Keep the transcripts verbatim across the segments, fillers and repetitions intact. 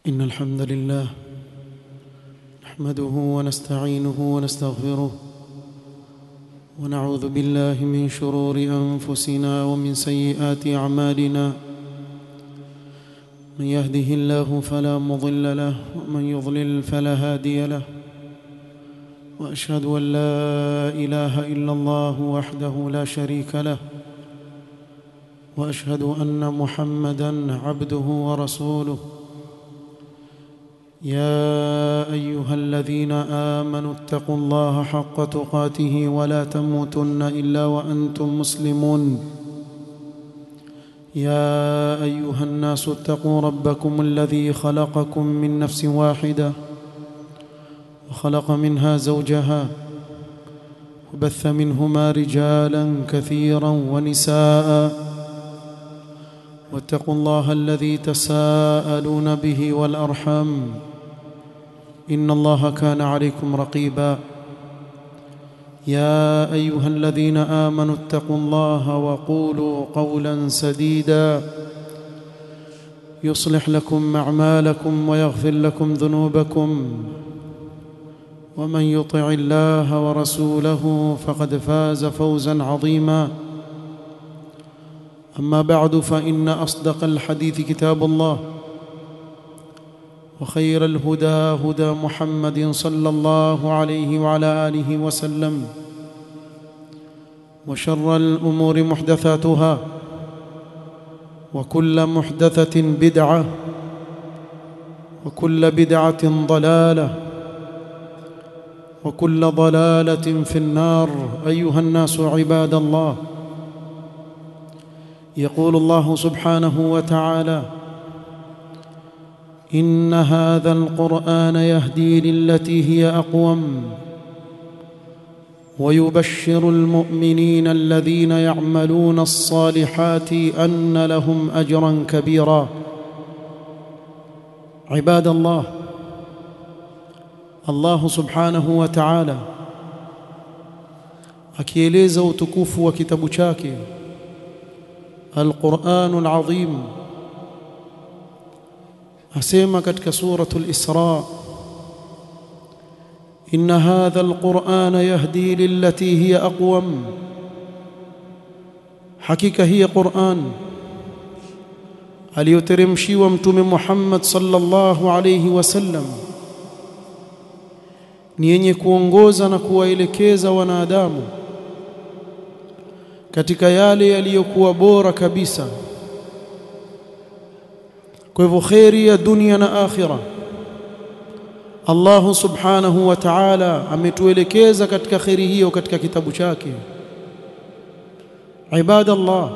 إن الحمد لله نحمده ونستعينه ونستغفره ونعوذ بالله من شرور أنفسنا ومن سيئات أعمالنا. من يهده الله فلا مضل له ومن يضلل فلا هادي له، وأشهد أن لا إله إلا الله وحده لا شريك له، وأشهد أن محمدًا عبده ورسوله. يا أيها الذين آمنوا اتقوا الله حق تقاته ولا تموتن إلا وأنتم مسلمون. يا أيها الناس اتقوا ربكم الذي خلقكم من نفس واحدة وخلق منها زوجها وبث منهما رجالا كثيرا ونساء، واتقوا الله الذي تساءلون به والأرحام إن الله كان عليكم رقيبا. يا أيها الذين آمنوا اتقوا الله وقولوا قولا سديدا يصلح لكم أعمالكم ويغفر لكم ذنوبكم، ومن يطع الله ورسوله فقد فاز فوزا عظيما. أما بعد، فإن أصدق الحديث كتاب الله، وخير الهدى هدى محمد صلى الله عليه وعلى آله وسلم، وشر الأمور محدثاتها، وكل محدثة بدعة، وكل بدعة ضلالة، وكل ضلالة في النار. أيها الناس عباد الله، يقول الله سبحانه وتعالى: إن هذا القرآن يهدي للتي هي أقوم ويبشر المؤمنين الذين يعملون الصالحات أن لهم أجرا كبيرا. عباد الله، الله سبحانه وتعالى akieleza utukufu wa kitabu chake القرآن العظيم أسمى كتك سورة الإسراء: إن هذا القرآن يهدي للتي هي أقوم. حقيقة هي قرآن aliyoteremshi wa mtume Muhammad sallallahu alayhi wasallam ni yenye kuongoza na kuwaelekeza wanadamu katika yale yaliyokuwa bora kabisa. Kwa hivyo khairi ya dunia na akhira, Allah subhanahu wa ta'ala ametuelekeza katika khairi hiyo katika kitabu chake. Ibadallah,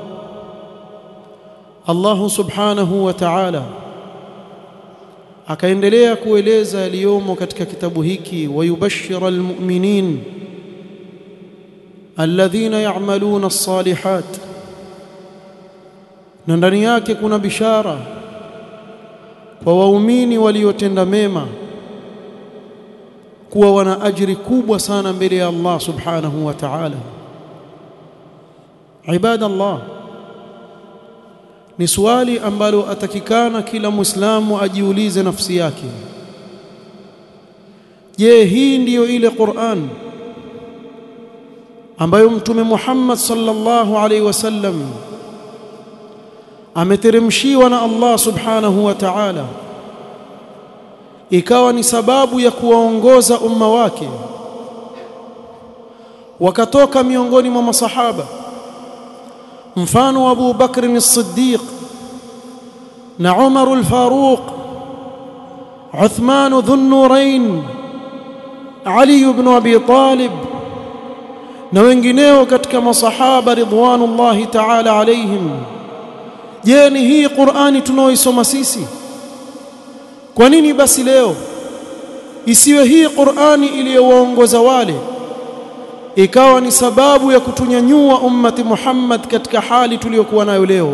Allah subhanahu wa ta'ala akaendelea kueleza yaliyomo katika kitabu hiki: wayubashshira almu'minin alladhina ya'maluna as-salihat, na ndani yake kuna bishara kwa waumini waliotenda mema kuwa wana ajiri kubwa sana mbele ya Allah subhanahu wa ta'ala. Ibadallah, ni swali ambalo atakikana kila Muislamu ajiulize nafsi yake: je, hii ndiyo ile Qur'an ambayo mtume Muhammad sallallahu alaihi wasallam ameteremshiwa na Allah subhanahu wa ta'ala ikawa ni sababu ya kuwaongoza umma wake wakatoka miongoni mwa masahaba mfano Abu Bakr as-Siddiq na Umar al-Faruq, Uthman dhun-Nurayn, Ali ibn Abi Talib na wengineo katika masahaba ridwanullahi ta'ala alayhim? Je, ni hii Qur'ani tunaoisoma sisi? Kwa nini basi leo isiwe hii Qur'ani iliyowaongoza wale ikawa ni sababu ya kutunyanyua ummati Muhammad katika hali tuliyokuwa nayo leo?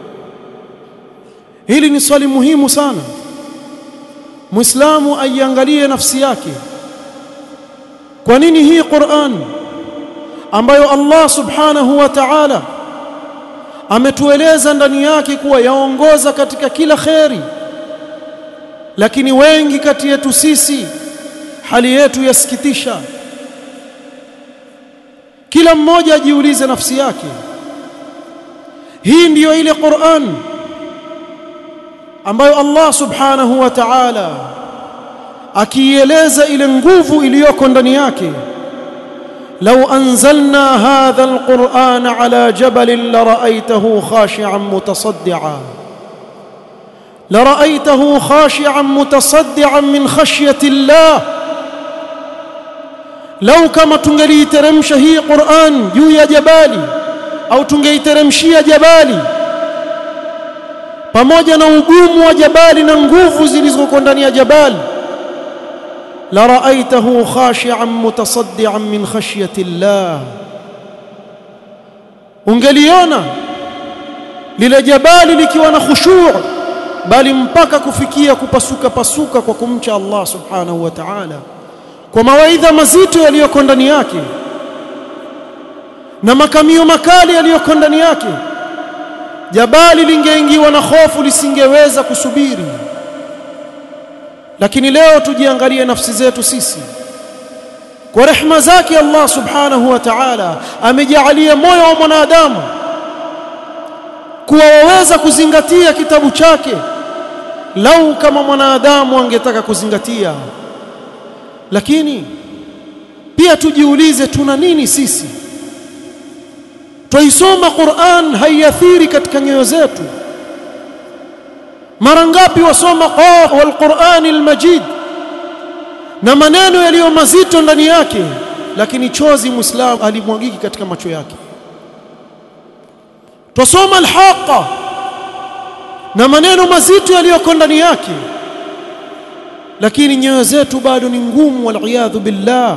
Hili ni swali muhimu sana. Muislamu aiangalie nafsi yake. Kwa nini hii Qur'an ambayo Allah subhanahu wa ta'ala ametueleza ndani yake kuwa yaongoza katika kila khairi, lakini wengi kati yetu sisi hali yetu yasikitisha. Kila mmoja ajiulize nafsi yake, hii ndiyo ile Qur'an ambayo Allah subhanahu wa ta'ala akieleza ile nguvu iliyoko ndani yake, law anzalna hadha alqur'ana ala jabalin la ra'aytahu khashi'an mutasaddi'an la ra'aytahu khashi'an mutasaddi'an min khashyati Allah. Lau kama tungeliteremsha hii Qur'an juu ya jabali au tungeiteremshia jabali pamoja na ugumu wa jabali na nguvu zilizoko ndani ya jabali, la ra'aytahu khashi'an mutasaddi'an min khashyati Allah, ungeliona lile jabali likiwa na khushu', bali mpaka kufikia kupasuka pasuka kwa kumcha Allah subhanahu wa ta'ala, kwa mawaidha mazito yaliyoko ndani yake na makamio makali yaliyoko ndani yake. Jabali lingeingiwa na hofu lisingeweza kusubiri. Lakini leo tujiangalie nafsi zetu sisi. Kwa rehema zake Allah subhanahu wa ta'ala amejalia moyo wa mwanadamu kuwa waweza kuzingatia kitabu chake, lau kama mwanadamu angetaka kuzingatia. Lakini pia tujiulize, tuna nini sisi? Tuisoma Qur'an haiathiri katika nyoyo zetu. Mara ngapi wasoma qaf wal Qur'an al-Majid na maneno yaliyo mazito ndani yake, lakini chozi muislamu alimwagiki katika macho yake. Tusoma al-Haqqa na maneno mazito yaliyoko ndani yake, lakini nyoyo zetu bado ni ngumu, wal iyadhu billah.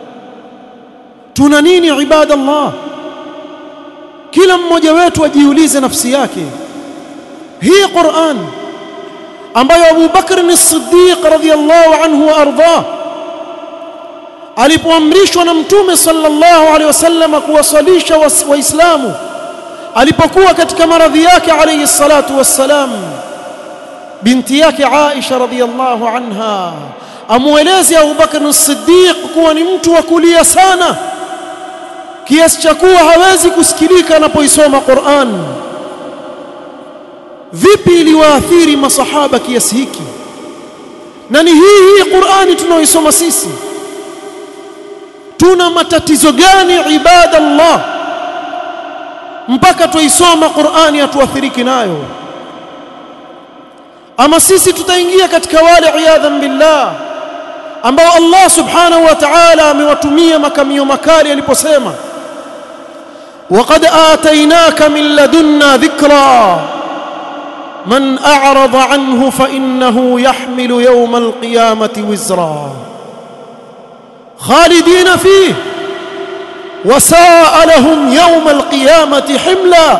Tuna nini ibadallah? Kila mmoja wetu ajiulize nafsi yake. Hii Qur'an ambayo Abu Bakr as-Siddiq radhiyallahu anhu wa ardhah alipoamrishwa na Mtume sallallahu alaihi wasallam kuwasalisha waislamu alipokuwa katika maradhi yake alayhi salatu wassalam, binti yake Aisha radhiyallahu anha amueleze Abu Bakr as-Siddiq kuwa ni mtu wa kulia sana kiasi cha kuwa hawezi kusikilika anapoisoma Qur'an. Vipi iliwaathiri masahaba kiasi hiki? Na ni hii hii Qur'ani tunaoisoma sisi. Tuna matatizo gani ibadallah mpaka tuisoma Qur'ani hatuathiriki nayo? Ama sisi tutaingia katika wale iyadhan billah ambao Allah subhanahu wa ta'ala amewatumia makamio makali aliposema, وقد آتيناك من لدنا ذكرا من أعرض عنه فإنه يحمل يوم القيامة وزرا خالدين فيه وساء لهم يوم القيامة حملا.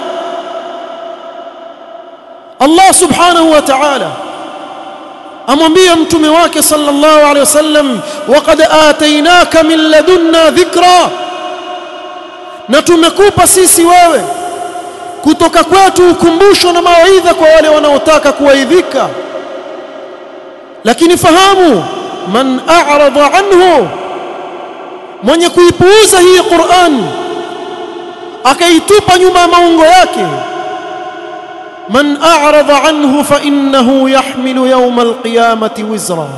الله سبحانه وتعالى amwambia mtume wake sallallahu alaihi wasallam, وقد آتيناك من لدنا ذكرا, na tumekupa sisi wewe kutoka kwetu ukumbusho na mawaidha kwa wale wanaotaka kuwaidhika. Lakini fahamu, man a'rada anhu, mwenye kuipuuza hii Qur'an akaitupa nyuma ya maungo yake, man a'rada anhu fa innahu yahmilu yawm al-qiyamati wizra,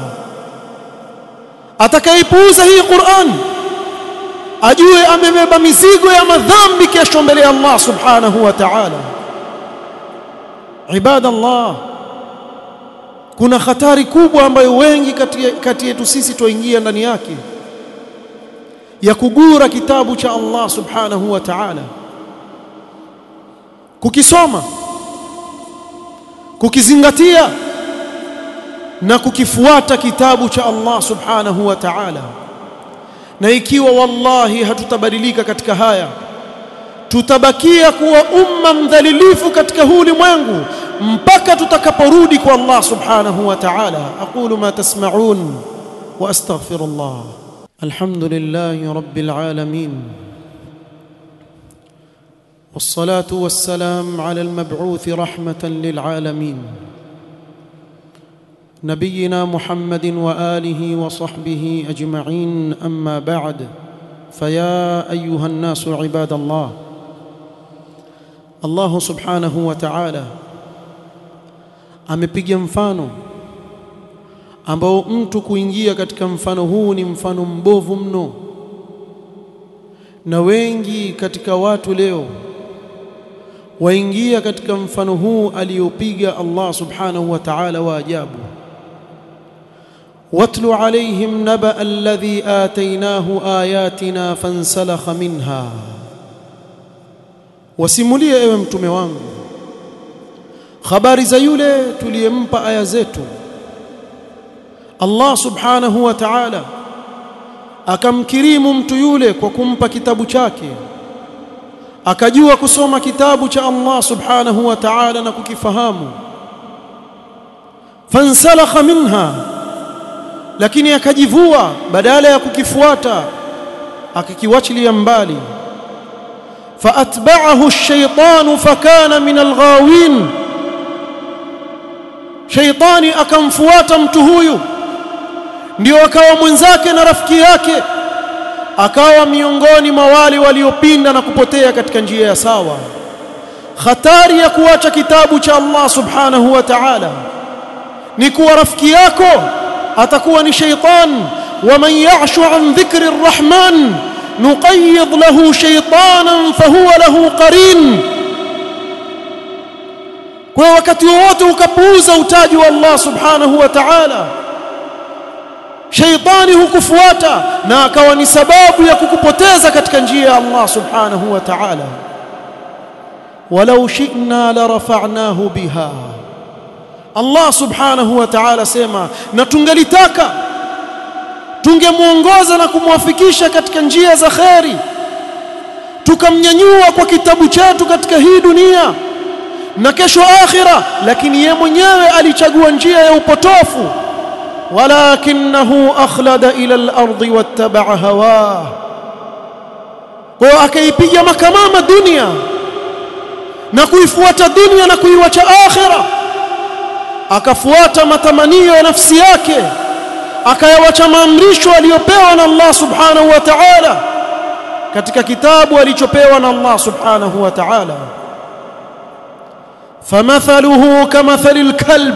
atakaipuuza hii Qur'an ajue amebeba mizigo ya madhambi kesho mbele ya Allah subhanahu wa ta'ala. Ibadallah, kuna hatari kubwa ambayo wengi kati yetu sisi tuingia ndani yake, ya kugura kitabu cha Allah subhanahu wa ta'ala, kukisoma, kukizingatia na kukifuata kitabu cha Allah subhanahu wa ta'ala. Na ikiwa wallahi hatutabadilika katika haya, tutabakia kuwa umma mdhalilifu katika huu ulimwengu mpaka tutakaporudi kwa Allah subhanahu wa ta'ala. aqulu ma tasma'un wa astaghfirullah. alhamdulillahi rabbil alamin, wassalatu wassalam ala almab'uth rahmatan lilalamin, نبينا محمد وآله وصحبه أجمعين، أما بعد، فيا أيها الناس عباد الله، الله سبحانه وتعالى amepiga mfano ambao mtu kuingia katika mfano huu ni mfano mbovu mno, na wengi katika watu leo waingia katika mfano huu aliopiga Allah subhanahu wa ta'ala wa ajabu. watlu alayhim naba alladhi atainahu ayatina fansalakha minha, wasimulie ewe mtume wangu habari za yule tuliyempa aya zetu. Allah subhanahu wa ta'ala akamkirimu mtu yule kwa kumpa kitabu chake, akajua kusoma kitabu cha Allah subhanahu wa ta'ala na kukifahamu. fansalakha minha, lakini akajivua, badala ya kukifuata akakiwachilia mbali. faatba'ahu ash-shaytanu fakana min al-ghawin, shaytani akamfuata mtu huyu, ndio akawa mwenzake na rafiki yake, akawa miongoni mwa wale waliopinda na kupotea katika njia ya sawa. Hatari ya kuacha kitabu cha Allah subhanahu wa ta'ala ni kuwa rafiki yako atakuwa ni shaytan. waman ya'shu an dhikri arrahman nuqayyid lahu shaytanan fahuwa lahu qarin. Kwa wakati wote ukapuuza utaji wa Allah subhanahu wa ta'ala, shaytani hukufuata na akawa ni sababu ya kukupoteza katika njia ya Allah subhanahu wa ta'ala. walau shi'na la rafa'nahu biha, Allah subhanahu wa ta'ala sema, na tungelitaka tungemuongoza na kumwafikisha katika njia za khairi, tukamnyanyua kwa kitabu chetu katika hii dunia na kesho akhira, lakini yeye mwenyewe alichagua njia ya upotofu. walakinahu akhlada ila al-ardi wattaba'a hawa, kwa akaipiga makamama dunia na kuifuata dunia na kuiwacha akhira, akafuata matamanio ya nafsi yake, akayawacha maamrisho aliyopewa na Allah subhanahu wa ta'ala katika kitabu alichopewa na Allah subhanahu wa ta'ala. famathaluhu kamathali al-kalb,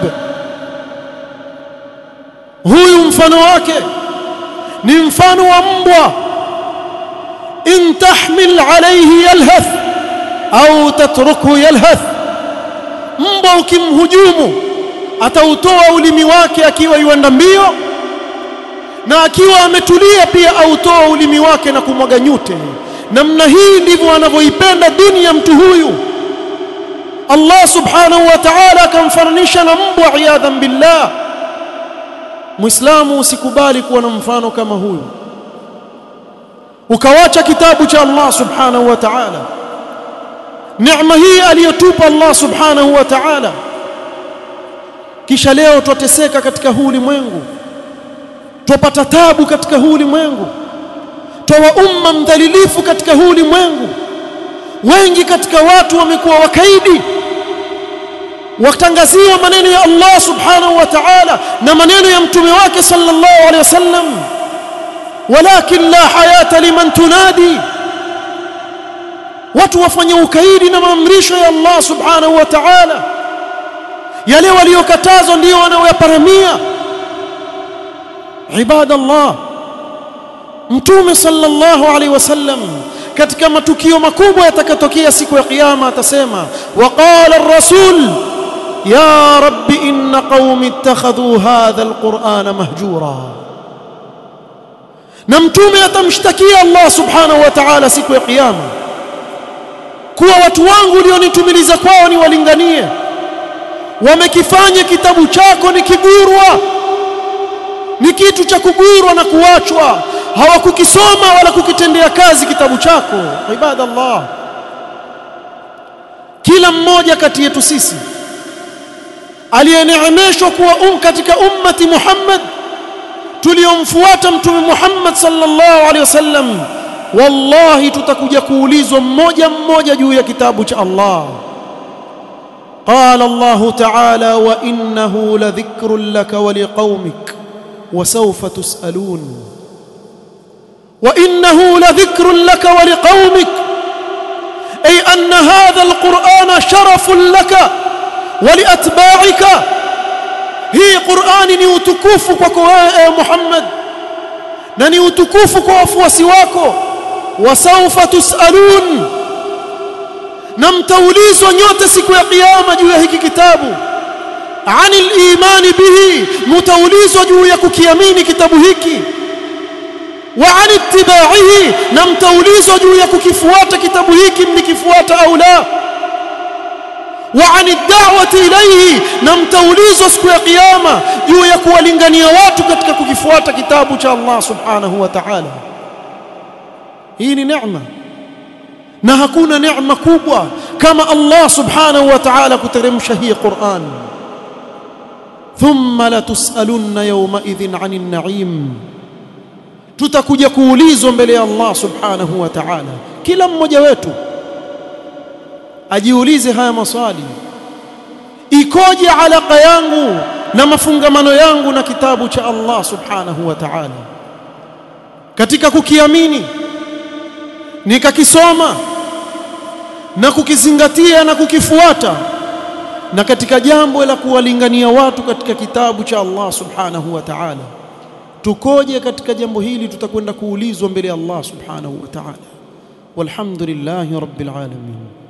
huyu mfano wake ni mfano wa mbwa. in tahmil alayhi yalhath au tatrukhu yalhath, mbwa ukimhujumu atautoa ulimi wake akiwa yuenda mbio, na akiwa ametulia pia autoa ulimi wake na kumwaga nyute. Namna hii ndivyo anavyoipenda dunia mtu huyu. Allah subhanahu wa ta'ala akamfananisha na mbwa, iyadhan billah. Muislamu usikubali kuwa na mfano kama huyu, ukawacha kitabu cha Allah subhanahu wa ta'ala. Neema hii aliyotupa Allah subhanahu wa ta'ala, kisha leo tuteseka katika huu ulimwengu, tupata tabu katika huu ulimwengu, twa umma mdhalilifu katika huu ulimwengu. Wengi katika watu wamekuwa wakaidi, watangaziwa maneno ya Allah subhanahu wa ta'ala na maneno ya mtume wake sallallahu alaihi wasallam, walakin la hayata liman tunadi. Watu wafanya ukaidi na maamrisho ya Allah subhanahu wa ta'ala, yale waliokatazwa ndio wanaoyaparamia. Ibadallah, mtume sallallahu alaihi wasallam katika matukio makubwa yatakayotokea siku ya kiyama atasema, waqala ar-rasul ya rabbi inna qaumi ittakhadhu hadha al-qur'ana mahjura. Na mtume atamshtakia Allah subhanahu wa ta'ala siku ya kiyama kuwa watu wangu ulionitumiliza kwao ni walinganie, wamekifanya kitabu chako ni kigurwa, ni kitu cha kugurwa na kuachwa, hawakukisoma wala kukitendea kazi kitabu chako. Ibadallah, kila mmoja kati yetu sisi aliyeneemeshwa kuwa um katika ummati Muhammad, tuliomfuata mtume Muhammad sallallahu alaihi wasallam, wallahi tutakuja kuulizwa mmoja mmoja juu ya kitabu cha Allah. قال الله تعالى وإنه لذكر لك ولقومك وسوف تسألون وإنه لذكر لك ولقومك أي أن هذا القرآن شرف لك ولأتباعك هي قرآن نيوتكوفك يا محمد نيوتكوفك وفوسواك وسوف تسألون نمتوليز ونيوت سكو قيامة جوه هيك كتابه عن الإيمان به متوليز وجوه كيامين كتابه هيك وعن اتباعه نمتوليز وجوه كفوات كتابه هيك من كفوات أولا وعن الدعوة إليه نمتوليز سكو قيامة جوه كوالنغانيا watu katika kukifuata kitabu cha Allah subhanahu wa ta'ala. Hii ni neema na hakuna neema kubwa kama Allah subhanahu wa ta'ala kuteremsha hii Qur'an. Thumma la tusalunna yawma idhin 'anil na'im, tutakuja kuulizwa mbele ya Allah subhanahu wa ta'ala. Kila mmoja wetu ajiulize haya maswali: ikoje alaka yangu na mafungamano yangu na kitabu cha Allah subhanahu wa ta'ala? Katika kukiamini nikakisoma na kukizingatia na kukifuata, na katika jambo la kuwalingania watu katika kitabu cha Allah subhanahu wa ta'ala, tukoje katika jambo hili? Tutakwenda kuulizwa mbele ya Allah subhanahu wa ta'ala. Walhamdulillahi rabbil alamin.